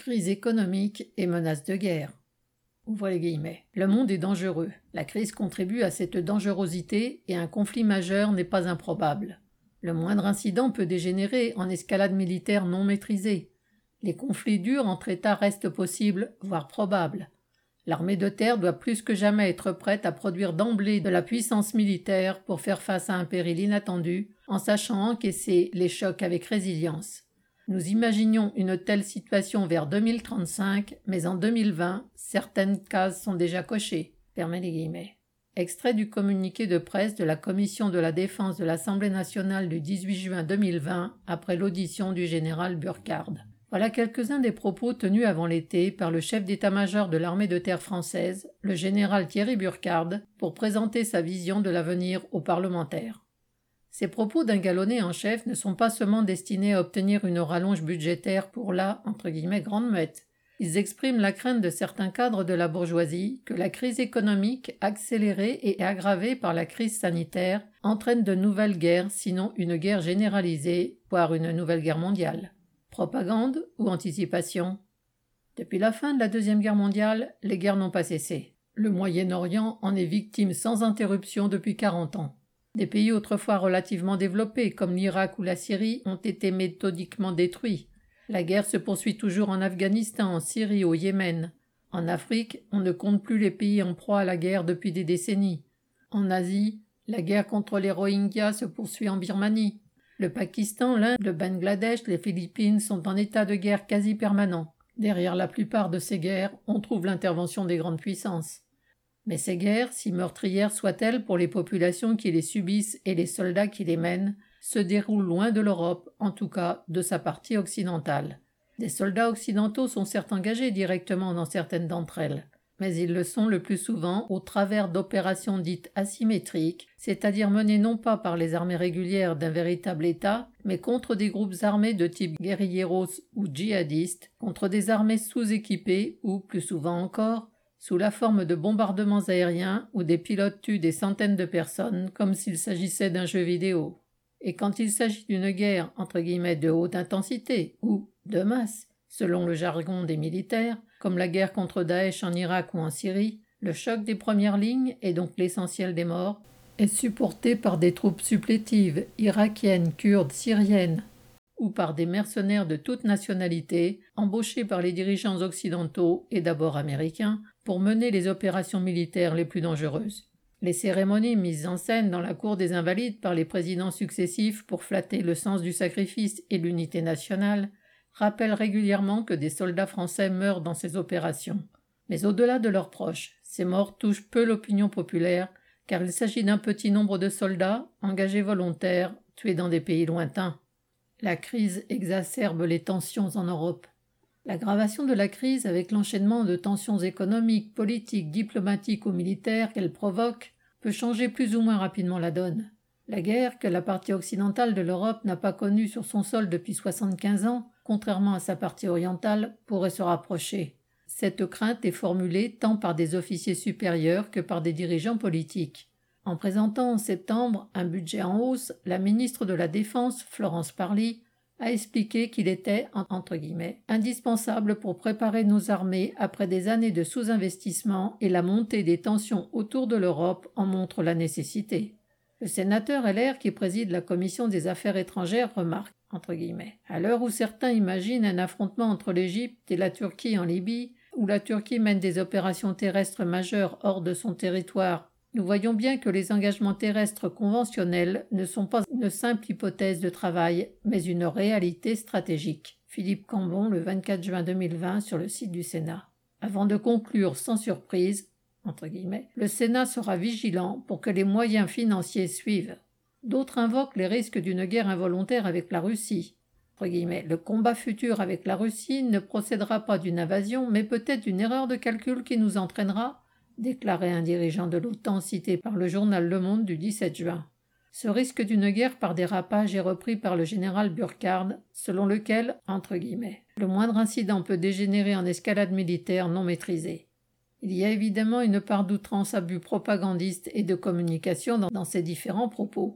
Crise économique et menace de guerre. Ouvrez les guillemets. Le monde est dangereux. La crise contribue à cette dangerosité et un conflit majeur n'est pas improbable. Le moindre incident peut dégénérer en escalade militaire non maîtrisée. Les conflits durs entre États restent possibles, voire probables. L'armée de terre doit plus que jamais être prête à produire d'emblée de la puissance militaire pour faire face à un péril inattendu, en sachant encaisser les chocs avec résilience. Nous imaginions une telle situation vers 2035, mais en 2020, certaines cases sont déjà cochées. Fermez les guillemets. Extrait du communiqué de presse de la Commission de la Défense de l'Assemblée nationale du 18 juin 2020, après l'audition du général Burkhard. Voilà quelques-uns des propos tenus avant l'été par le chef d'état-major de l'armée de terre française, le général Thierry Burkhard, pour présenter sa vision de l'avenir aux parlementaires. Ces propos d'un galonné en chef ne sont pas seulement destinés à obtenir une rallonge budgétaire pour la « grande muette ». Ils expriment la crainte de certains cadres de la bourgeoisie que la crise économique, accélérée et aggravée par la crise sanitaire, entraîne de nouvelles guerres, sinon une guerre généralisée, voire une nouvelle guerre mondiale. Propagande ou anticipation ? Depuis la fin de la Deuxième Guerre mondiale, les guerres n'ont pas cessé. Le Moyen-Orient en est victime sans interruption depuis 40 ans. Des pays autrefois relativement développés, comme l'Irak ou la Syrie, ont été méthodiquement détruits. La guerre se poursuit toujours en Afghanistan, en Syrie, au Yémen. En Afrique, on ne compte plus les pays en proie à la guerre depuis des décennies. En Asie, la guerre contre les Rohingyas se poursuit en Birmanie. Le Pakistan, l'Inde, le Bangladesh, les Philippines sont en état de guerre quasi permanent. Derrière la plupart de ces guerres, on trouve l'intervention des grandes puissances. Mais ces guerres, si meurtrières soient-elles pour les populations qui les subissent et les soldats qui les mènent, se déroulent loin de l'Europe, en tout cas de sa partie occidentale. Des soldats occidentaux sont certes engagés directement dans certaines d'entre elles, mais ils le sont le plus souvent au travers d'opérations dites asymétriques, c'est-à-dire menées non pas par les armées régulières d'un véritable État, mais contre des groupes armés de type guérilleros ou djihadistes, contre des armées sous-équipées ou, plus souvent encore, sous la forme de bombardements aériens où des pilotes tuent des centaines de personnes comme s'il s'agissait d'un jeu vidéo. Et quand il s'agit d'une guerre entre guillemets de haute intensité ou de masse, selon le jargon des militaires, comme la guerre contre Daesh en Irak ou en Syrie, le choc des premières lignes, et donc l'essentiel des morts, est supporté par des troupes supplétives irakiennes, kurdes, syriennes, ou par des mercenaires de toute nationalité, embauchés par les dirigeants occidentaux et d'abord américains, pour mener les opérations militaires les plus dangereuses. Les cérémonies mises en scène dans la cour des Invalides par les présidents successifs pour flatter le sens du sacrifice et l'unité nationale rappellent régulièrement que des soldats français meurent dans ces opérations. Mais au-delà de leurs proches, ces morts touchent peu l'opinion populaire, car il s'agit d'un petit nombre de soldats, engagés volontaires, tués dans des pays lointains. La crise exacerbe les tensions en Europe. L'aggravation de la crise avec l'enchaînement de tensions économiques, politiques, diplomatiques ou militaires qu'elle provoque peut changer plus ou moins rapidement la donne. La guerre, que la partie occidentale de l'Europe n'a pas connue sur son sol depuis 75 ans, contrairement à sa partie orientale, pourrait se rapprocher. Cette crainte est formulée tant par des officiers supérieurs que par des dirigeants politiques. En présentant en septembre un budget en hausse, la ministre de la Défense, Florence Parly, a expliqué qu'il était, entre guillemets, indispensable pour préparer nos armées après des années de sous-investissement et la montée des tensions autour de l'Europe en montre la nécessité. Le sénateur LR qui préside la commission des affaires étrangères remarque, entre guillemets, à l'heure où certains imaginent un affrontement entre l'Égypte et la Turquie en Libye, où la Turquie mène des opérations terrestres majeures hors de son territoire, nous voyons bien que les engagements terrestres conventionnels ne sont pas une simple hypothèse de travail, mais une réalité stratégique. Philippe Cambon, le 24 juin 2020, sur le site du Sénat. Avant de conclure sans surprise, entre guillemets, le Sénat sera vigilant pour que les moyens financiers suivent. D'autres invoquent les risques d'une guerre involontaire avec la Russie. Entre guillemets, le combat futur avec la Russie ne procédera pas d'une invasion, mais peut-être d'une erreur de calcul qui nous entraînera, déclarait un dirigeant de l'OTAN cité par le journal Le Monde du 17 juin. Ce risque d'une guerre par dérapage est repris par le général Burkhard, selon lequel, entre guillemets, le moindre incident peut dégénérer en escalade militaire non maîtrisée. Il y a évidemment une part d'outrance à but propagandiste et de communication dans ces différents propos.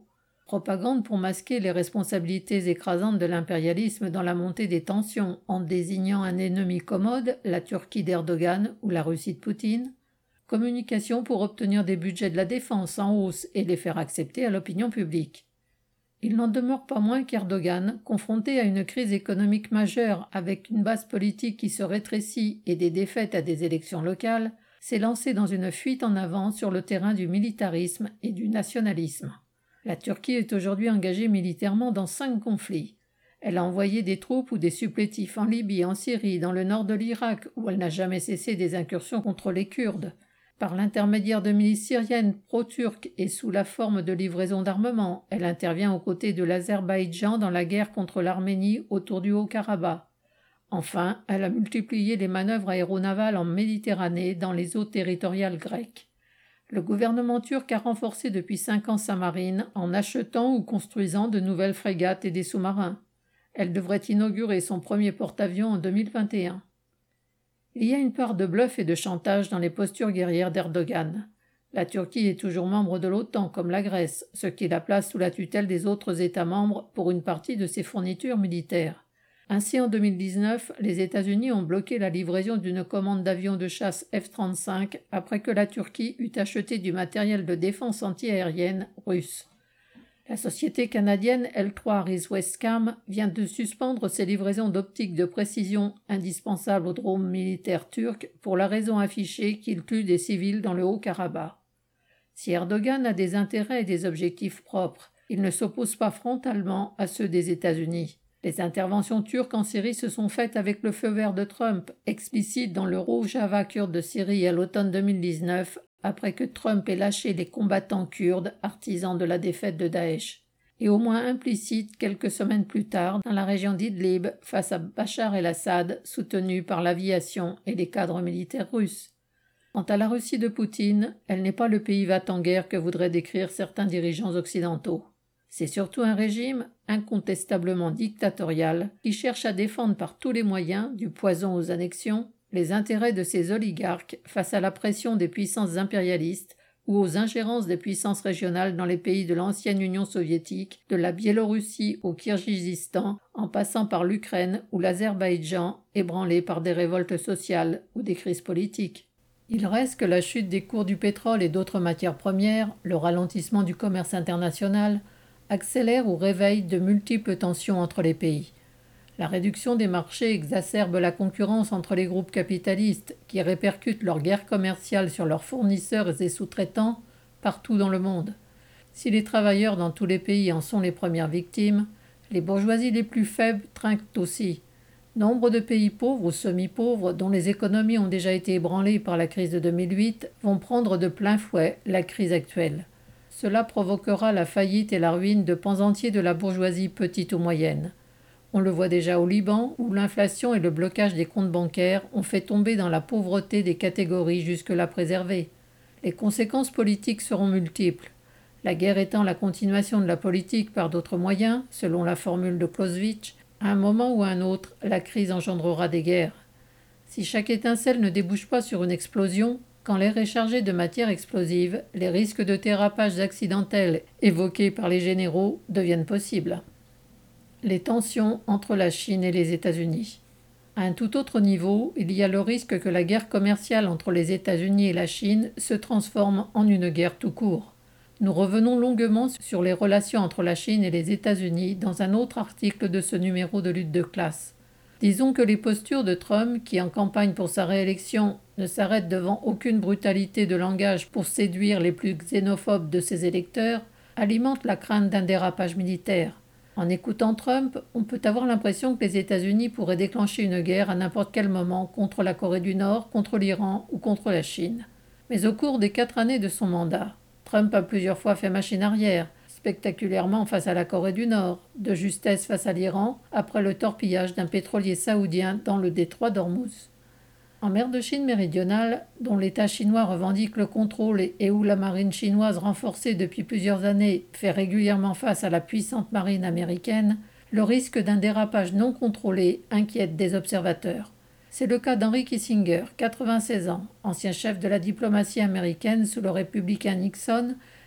Propagande pour masquer les responsabilités écrasantes de l'impérialisme dans la montée des tensions en désignant un ennemi commode, la Turquie d'Erdogan ou la Russie de Poutine. Communication pour obtenir des budgets de la défense en hausse et les faire accepter à l'opinion publique. Il n'en demeure pas moins qu'Erdogan, confronté à une crise économique majeure avec une base politique qui se rétrécit et des défaites à des élections locales, s'est lancé dans une fuite en avant sur le terrain du militarisme et du nationalisme. La Turquie est aujourd'hui engagée militairement dans 5 conflits. Elle a envoyé des troupes ou des supplétifs en Libye, en Syrie, dans le nord de l'Irak, où elle n'a jamais cessé des incursions contre les Kurdes. Par l'intermédiaire de milices syriennes pro-turques et sous la forme de livraison d'armement, elle intervient aux côtés de l'Azerbaïdjan dans la guerre contre l'Arménie autour du Haut-Karabakh. Enfin, elle a multiplié les manœuvres aéronavales en Méditerranée dans les eaux territoriales grecques. Le gouvernement turc a renforcé depuis 5 ans sa marine en achetant ou construisant de nouvelles frégates et des sous-marins. Elle devrait inaugurer son premier porte-avions en 2021. Il y a une part de bluff et de chantage dans les postures guerrières d'Erdogan. La Turquie est toujours membre de l'OTAN comme la Grèce, ce qui la place sous la tutelle des autres États membres pour une partie de ses fournitures militaires. Ainsi, en 2019, les États-Unis ont bloqué la livraison d'une commande d'avions de chasse F-35 après que la Turquie eut acheté du matériel de défense antiaérienne russe. La société canadienne L3 Harris Westcam vient de suspendre ses livraisons d'optiques de précision indispensables aux drones militaires turcs pour la raison affichée qu'ils tuent des civils dans le Haut-Karabakh. Si Erdogan a des intérêts et des objectifs propres, il ne s'oppose pas frontalement à ceux des États-Unis. Les interventions turques en Syrie se sont faites avec le feu vert de Trump, explicite dans le Rojava kurde de Syrie à l'automne 2019, après que Trump ait lâché les combattants kurdes, artisans de la défaite de Daesh, et au moins implicite quelques semaines plus tard dans la région d'Idlib face à Bachar el-Assad, soutenu par l'aviation et les cadres militaires russes. Quant à la Russie de Poutine, elle n'est pas le pays va-t-en-guerre que voudraient décrire certains dirigeants occidentaux. C'est surtout un régime incontestablement dictatorial qui cherche à défendre par tous les moyens, du poison aux annexions, les intérêts de ses oligarques face à la pression des puissances impérialistes ou aux ingérences des puissances régionales dans les pays de l'ancienne Union soviétique, de la Biélorussie au Kirghizistan, en passant par l'Ukraine ou l'Azerbaïdjan, ébranlés par des révoltes sociales ou des crises politiques. Il reste que la chute des cours du pétrole et d'autres matières premières, le ralentissement du commerce international, accélère ou réveille de multiples tensions entre les pays. La réduction des marchés exacerbe la concurrence entre les groupes capitalistes qui répercutent leur guerre commerciale sur leurs fournisseurs et sous-traitants partout dans le monde. Si les travailleurs dans tous les pays en sont les premières victimes, les bourgeoisies les plus faibles trinquent aussi. Nombre de pays pauvres ou semi-pauvres dont les économies ont déjà été ébranlées par la crise de 2008 vont prendre de plein fouet la crise actuelle. Cela provoquera la faillite et la ruine de pans entiers de la bourgeoisie petite ou moyenne. On le voit déjà au Liban, où l'inflation et le blocage des comptes bancaires ont fait tomber dans la pauvreté des catégories jusque-là préservées. Les conséquences politiques seront multiples. La guerre étant la continuation de la politique par d'autres moyens, selon la formule de Clausewitz, à un moment ou à un autre, la crise engendrera des guerres. Si chaque étincelle ne débouche pas sur une explosion, quand l'air est chargé de matière explosive, les risques de dérapages accidentels évoqués par les généraux deviennent possibles. Les tensions entre la Chine et les États-Unis. À un tout autre niveau, il y a le risque que la guerre commerciale entre les États-Unis et la Chine se transforme en une guerre tout court. Nous revenons longuement sur les relations entre la Chine et les États-Unis dans un autre article de ce numéro de lutte de classe. Disons que les postures de Trump, qui en campagne pour sa réélection ne s'arrête devant aucune brutalité de langage pour séduire les plus xénophobes de ses électeurs, alimentent la crainte d'un dérapage militaire. En écoutant Trump, on peut avoir l'impression que les États-Unis pourraient déclencher une guerre à n'importe quel moment contre la Corée du Nord, contre l'Iran ou contre la Chine. Mais au cours des 4 années de son mandat, Trump a plusieurs fois fait machine arrière, spectaculairement face à la Corée du Nord, de justesse face à l'Iran, après le torpillage d'un pétrolier saoudien dans le détroit d'Ormuz. En mer de Chine méridionale, dont l'État chinois revendique le contrôle et où la marine chinoise renforcée depuis plusieurs années fait régulièrement face à la puissante marine américaine, le risque d'un dérapage non contrôlé inquiète des observateurs. C'est le cas d'Henry Kissinger, 96 ans, ancien chef de la diplomatie américaine sous le républicain Nixon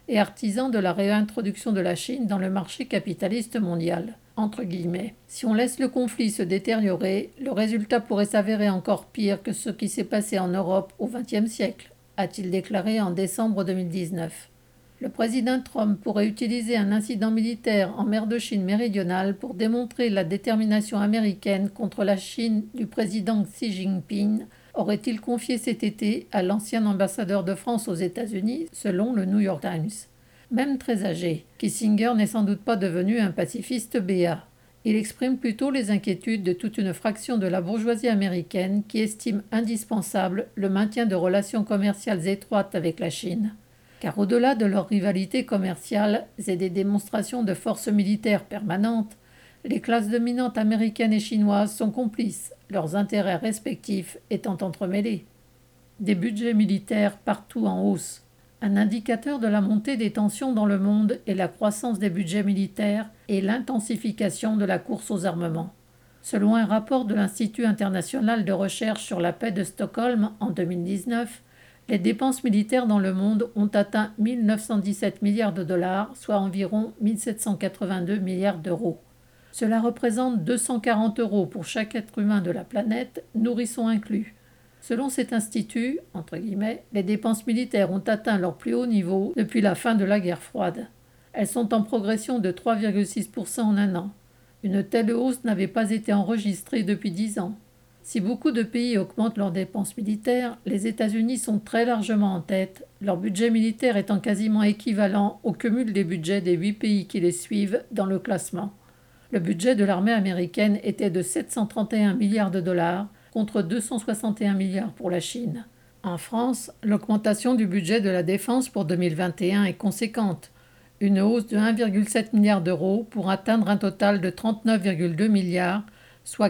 et artisan de la réintroduction de la Chine dans le marché capitaliste mondial. Entre guillemets. Si on laisse le conflit se détériorer, le résultat pourrait s'avérer encore pire que ce qui s'est passé en Europe au XXe siècle, a-t-il déclaré en décembre 2019. Le président Trump pourrait utiliser un incident militaire en mer de Chine méridionale pour démontrer la détermination américaine contre la Chine du président Xi Jinping, aurait-il confié cet été à l'ancien ambassadeur de France aux États-Unis, selon le New York Times. Même très âgé, Kissinger n'est sans doute pas devenu un pacifiste béat. Il exprime plutôt les inquiétudes de toute une fraction de la bourgeoisie américaine qui estime indispensable le maintien de relations commerciales étroites avec la Chine. Car au-delà de leur rivalité commerciale et des démonstrations de force militaire permanentes, les classes dominantes américaines et chinoises sont complices, leurs intérêts respectifs étant entremêlés. Des budgets militaires partout en hausse. Un indicateur de la montée des tensions dans le monde est la croissance des budgets militaires et l'intensification de la course aux armements. Selon un rapport de l'Institut international de recherche sur la paix de Stockholm en 2019, les dépenses militaires dans le monde ont atteint 1 917 milliards de dollars, soit environ 1 782 milliards d'euros. Cela représente 240 € pour chaque être humain de la planète, nourrissons inclus. Selon cet institut, entre guillemets, les dépenses militaires ont atteint leur plus haut niveau depuis la fin de la guerre froide. Elles sont en progression de 3,6% en un an. Une telle hausse n'avait pas été enregistrée depuis 10 ans. Si beaucoup de pays augmentent leurs dépenses militaires, les États-Unis sont très largement en tête, leur budget militaire étant quasiment équivalent au cumul des budgets des 8 pays qui les suivent dans le classement. Le budget de l'armée américaine était de 731 milliards de dollars, contre 261 milliards pour la Chine. En France, l'augmentation du budget de la défense pour 2021 est conséquente, une hausse de 1,7 milliard d'euros pour atteindre un total de 39,2 milliards, soit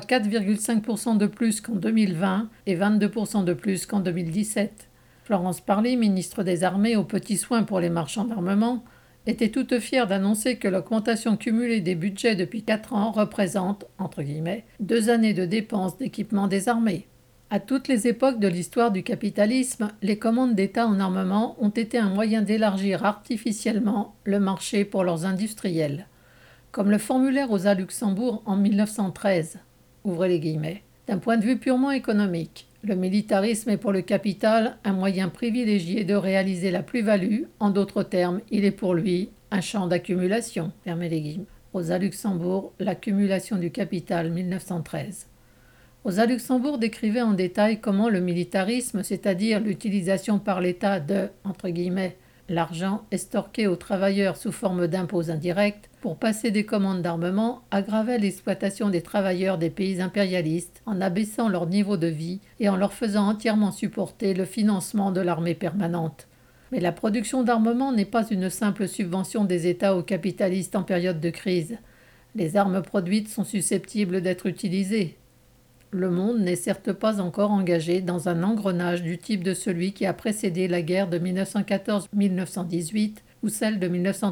4,5% de plus qu'en 2020 et 22% de plus qu'en 2017. Florence Parly, ministre des Armées aux petits soins pour les marchands d'armement, était toute fière d'annoncer que l'augmentation cumulée des budgets depuis 4 ans représente, entre guillemets, 2 années de dépenses d'équipement des armées. À toutes les époques de l'histoire du capitalisme, les commandes d'État en armement ont été un moyen d'élargir artificiellement le marché pour leurs industriels. Comme le formulait Rosa Luxembourg en 1913, ouvrez les guillemets, d'un point de vue purement économique, le militarisme est pour le capital un moyen privilégié de réaliser la plus-value, en d'autres termes, il est pour lui un champ d'accumulation. Fermez les guillemets. Rosa Luxembourg, l'accumulation du capital, 1913. Rosa Luxembourg décrivait en détail comment le militarisme, c'est-à-dire l'utilisation par l'État de, entre guillemets, l'argent estorqué aux travailleurs sous forme d'impôts indirects pour passer des commandes d'armement aggravait l'exploitation des travailleurs des pays impérialistes en abaissant leur niveau de vie et en leur faisant entièrement supporter le financement de l'armée permanente. Mais la production d'armement n'est pas une simple subvention des États aux capitalistes en période de crise. Les armes produites sont susceptibles d'être utilisées. Le monde n'est certes pas encore engagé dans un engrenage du type de celui qui a précédé la guerre de 1914-1918 ou celle de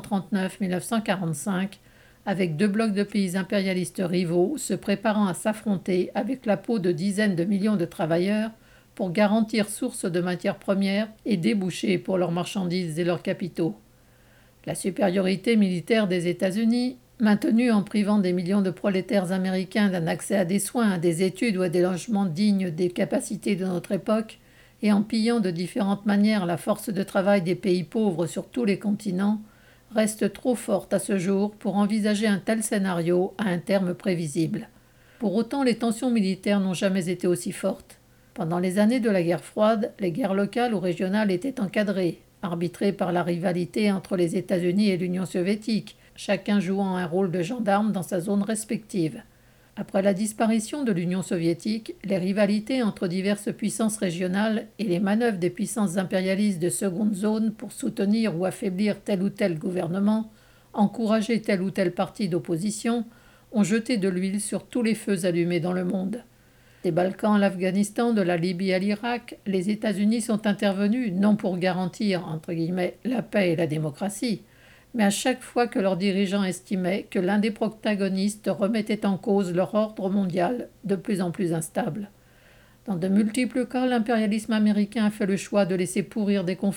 1939-1945, avec 2 blocs de pays impérialistes rivaux se préparant à s'affronter avec la peau de dizaines de millions de travailleurs pour garantir source de matières premières et débouchés pour leurs marchandises et leurs capitaux. La supériorité militaire des États-Unis, maintenue en privant des millions de prolétaires américains d'un accès à des soins, à des études ou à des logements dignes des capacités de notre époque, et en pillant de différentes manières la force de travail des pays pauvres sur tous les continents, reste trop forte à ce jour pour envisager un tel scénario à un terme prévisible. Pour autant, les tensions militaires n'ont jamais été aussi fortes. Pendant les années de la guerre froide, les guerres locales ou régionales étaient encadrées, arbitrées par la rivalité entre les États-Unis et l'Union soviétique, chacun jouant un rôle de gendarme dans sa zone respective. Après la disparition de l'Union soviétique, les rivalités entre diverses puissances régionales et les manœuvres des puissances impérialistes de seconde zone pour soutenir ou affaiblir tel ou tel gouvernement, encourager tel ou tel parti d'opposition, ont jeté de l'huile sur tous les feux allumés dans le monde. Des Balkans à l'Afghanistan, de la Libye à l'Irak, les États-Unis sont intervenus non pour garantir, entre guillemets, la paix et la démocratie, mais à chaque fois que leurs dirigeants estimaient que l'un des protagonistes remettait en cause leur ordre mondial de plus en plus instable. Dans de multiples cas, l'impérialisme américain a fait le choix de laisser pourrir des conflits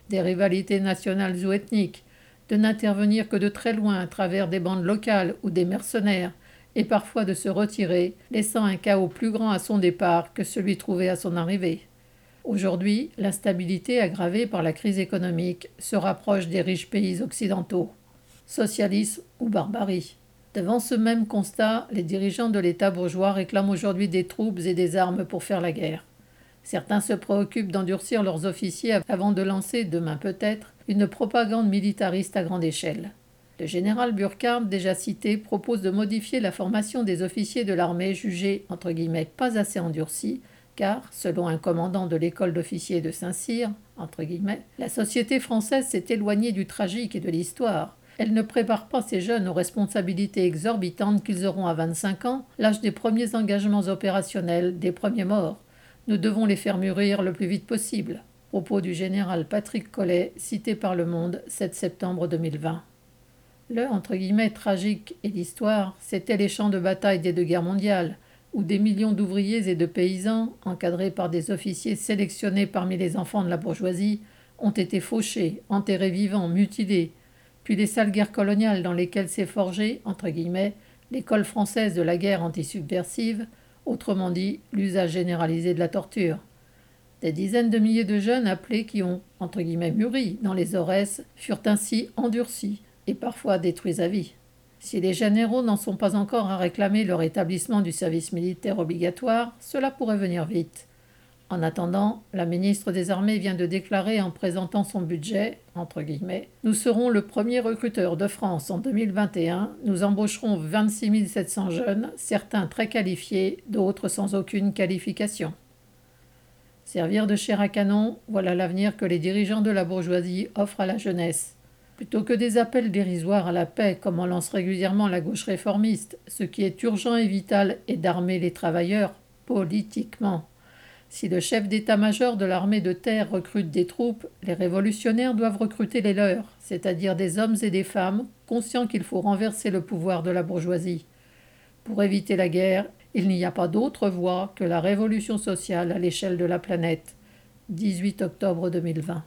des rivalités nationales ou ethniques, de n'intervenir que de très loin à travers des bandes locales ou des mercenaires, et parfois de se retirer, laissant un chaos plus grand à son départ que celui trouvé à son arrivée. Aujourd'hui, l'instabilité aggravée par la crise économique se rapproche des riches pays occidentaux. Socialisme ou barbarie. Devant ce même constat, les dirigeants de l'État bourgeois réclament aujourd'hui des troupes et des armes pour faire la guerre. Certains se préoccupent d'endurcir leurs officiers avant de lancer, demain peut-être, une propagande militariste à grande échelle. Le général Burkhardt, déjà cité, propose de modifier la formation des officiers de l'armée jugée entre guillemets pas assez endurcie, car, selon un commandant de l'école d'officiers de Saint-Cyr, entre guillemets, la société française s'est éloignée du tragique et de l'histoire. Elle ne prépare pas ces jeunes aux responsabilités exorbitantes qu'ils auront à 25 ans, l'âge des premiers engagements opérationnels, des premiers morts. Nous devons les faire mûrir le plus vite possible. Propos du général Patrick Collet, cité par Le Monde, 7 septembre 2020. Le « tragique » et l'histoire, c'était les champs de bataille des 2 guerres mondiales, où des millions d'ouvriers et de paysans, encadrés par des officiers sélectionnés parmi les enfants de la bourgeoisie, ont été fauchés, enterrés vivants, mutilés, puis les sales guerres coloniales dans lesquelles s'est forgée, entre guillemets, l'école française de la guerre antisubversive, autrement dit, l'usage généralisé de la torture. Des dizaines de milliers de jeunes appelés qui ont, entre guillemets, mûri dans les Aurès, furent ainsi endurcis et parfois détruits à vie. Si les généraux n'en sont pas encore à réclamer le rétablissement du service militaire obligatoire, cela pourrait venir vite. En attendant, la ministre des Armées vient de déclarer en présentant son budget, entre guillemets, « Nous serons le premier recruteur de France en 2021, nous embaucherons 26 700 jeunes, certains très qualifiés, d'autres sans aucune qualification. » Servir de chair à canon, voilà l'avenir que les dirigeants de la bourgeoisie offrent à la jeunesse. Plutôt que des appels dérisoires à la paix, comme en lance régulièrement la gauche réformiste, ce qui est urgent et vital est d'armer les travailleurs, politiquement. Si le chef d'état-major de l'armée de terre recrute des troupes, les révolutionnaires doivent recruter les leurs, c'est-à-dire des hommes et des femmes conscients qu'il faut renverser le pouvoir de la bourgeoisie. Pour éviter la guerre, il n'y a pas d'autre voie que la révolution sociale à l'échelle de la planète. 18 octobre 2020.